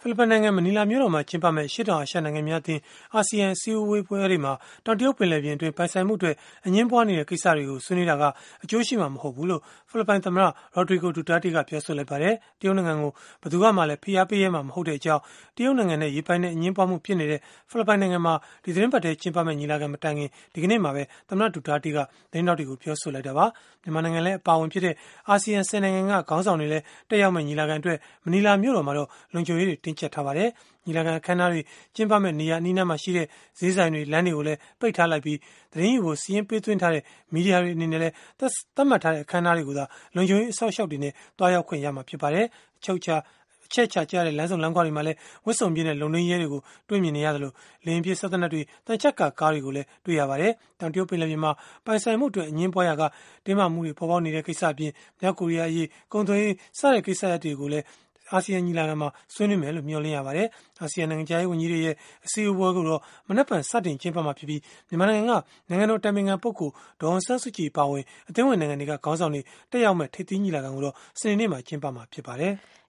ဖိလစ်ပိုင်နိုင်ငံမနီလာမြို့တော်မှာကျင်းပမယ့်ရှေ့တောင်အာရှနိုင်ငံများအသင်းအာဆီယံအစည်းအဝေးပွဲတွေမှာတောင်တရုတ်ပင်လယ်ပြင်အတွင်းပိုင်ဆိုင်မှုအတွက်အငြင်းပွားနေတဲ့ကိစ္စတွေကိုဆွေးနွေးတာကအကျိုးရှိမှာမဟုတ်ဘူးလို့ဖိလစ်ပိုင်သမ္မတရိုဒရီဂိုဒူတာတေးကပြောဆိုလိုက်ပါတယ်။တရုတ်နိုင်ငံကိုဘယ်သူမှလည်းဖိအားပေးရဲမှာမဟုတ်တဲ့အကြောင်းတရုတ်နိုင်ငံနဲ့ရေပိုင်နဲ့အငြင်းပွားမှုဖြစ်နေတဲ့ဖိလစ်ပိုင်နိုင်ငံမှာဒီသတင်းပတ်ထဲကျင်းပမယ့်ညီလာခံမတိုင်ခင်ဒီကနေ့မှာပဲသမ္မတဒူတာတေးကသတင်းတော်တွေကိုပြောဆိုလိုက်တာပါ။မြန်မာနိုင်ငံလည်းအပါအဝင်ဖြစ်တဲ့အာဆီယံ10နိုင်ငံကခေါင်းဆောင်တွေလည်းတက်ရောက်မယ့်ညီလာခံအတွက်မနီလာမြို့တော်မှာတော့လုံခြုံရေးတွေတင်းကျပ်ထားပါတယ်။ညီလာခံအခမ်းအနားတွေကျင်းပမယ့်နေရာအနီးအနားမှာရှိတဲ့ဈေးဆိုင်တွေလမ်းတွေကိုလည်းပိတ်ထားလိုက်ပြီးသတင်းယူဖို့စီရင်ပေးသွင်းထားတဲ့မီဒီယာတွေအနေနဲ့လည်းသတ်မှတ်ထားတဲ့အခမ်းအနားတွေကိုသာလုံခြုံရေးအဆောက်အအုံတွေနဲ့တွားရောက်ခွင့်ရမှာဖြစ်ပါတယ်။အချက်ချကြတဲ့လမ်းစုံလမ်းခွတွေမှာလည်းဝတ်စုံပြည့်တဲ့လုံနှင်းရဲတွေကိုတွေ့မြင်နေရသလိုလေရင်ပြည့်စက်သက်နက်တွေတန်ချက်ကာကားတွေကိုလည်းတွေ့ရပါတယ်။တောင်တရုတ်ပင်လယ်ပြင်မှာပိုင်ဆိုင်မှုအတွက်အငြင်းပွားရာကတင်းမာမှုတွေပေါ်ပေါက်နေတဲ့ကိစ္စအပြင်မြောက်ကိုရီးယားအရေးကုန်သွယ်ရေးစတဲ့ကိစ္စရပ်တွေကိုလည်းအာဆီယံညီလာခံမှာဆွေးနွေးမယ်လို့မျှော်လင့်ရပါတယ်။အာဆီယံနိုင်ငံခြားရေးဝန်ကြီးတွေရဲ့အစည်းအဝေးကိုတော့မနက်ဖြန်စတင်ကျင်းပမှာဖြစ်ပြီးမြန်မာနိုင်ငံကနိုင်ငံတော်တိုင်ပင်ခံပုဂ္ဂိုလ်ဒေါ်အောင်ဆန်းစုကြည်ပါဝင်အသင်းဝင်နိုင်ငံတွေကခေါင်းဆောင်တွေတက်ရောက်မဲ့ထိပ်သီးညီလာခံကိုတော့စနေနေ့မှာကျင်းပမှာဖြစ်ပါတယ်။